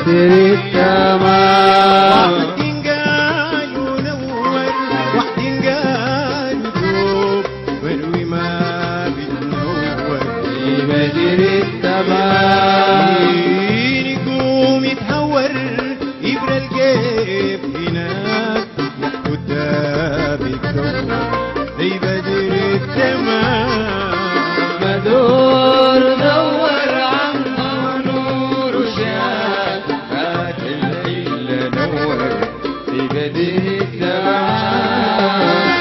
بدر التمام. واحد قالوا نور واحد قالوا دوب بروي ما بتنور في بدر التمام. يقوم يتهور يبرى الجيب هناك قدام الدور في بدر التمام. بدور دور عما ونور شاف فات الحل نور في بدر التمام.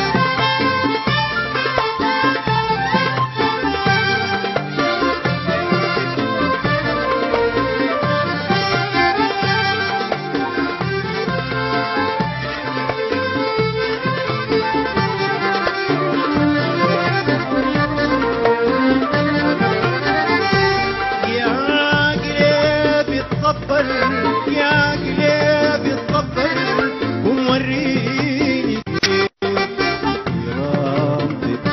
يا قلبي تصبر وموريني كرام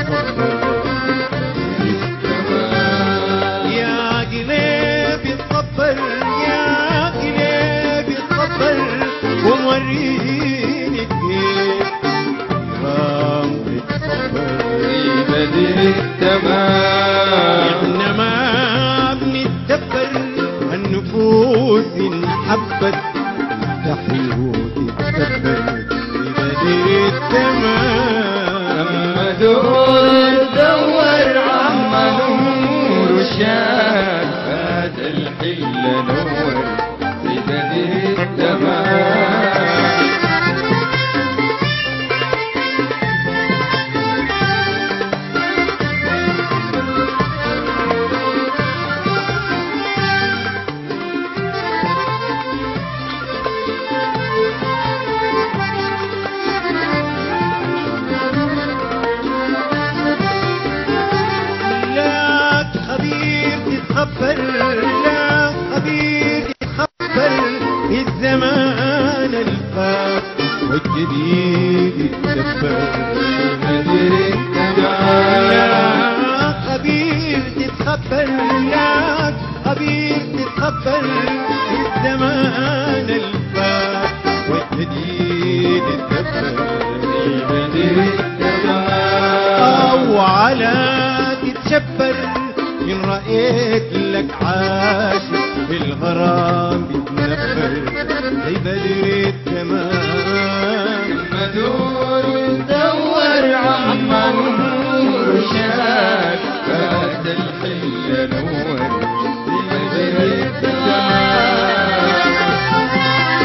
تتصبر. يا قلبي تصبر يا قلبي تصبر وموريني كرام تتصبر في بدر التمام. احنا ما بنتدبر النفوس انحبت تحيي وتتكبر في بدر التمام. دور دور عما نور شاف فات الحل نور في بدر التمام. لا خبير يتخبر الزمان الفات والجديد يتدبر في بدر التمام. لا خبير تتخبر لا خبير تتخبر الزمان الفات والجديد يتدبر في بدر التمام. أو على تتشبر إن رأيت لك عاشق بالغرام بتنفر زي بدر التمام. دور دور عما نور شاف فات الحل نور في بدر التمام.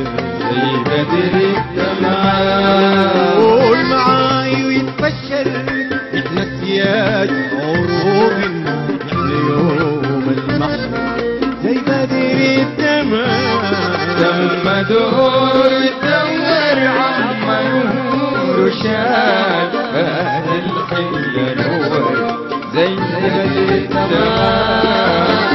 زي بدر التمام. قول معاي ويتبشر احنا سياد عروب، احنا يوم المحشر زي بدر التمام. تم دور دور عم نور شاد هذا الحلة نور زي بدر التمام.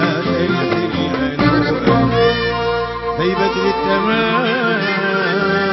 بدر التمام.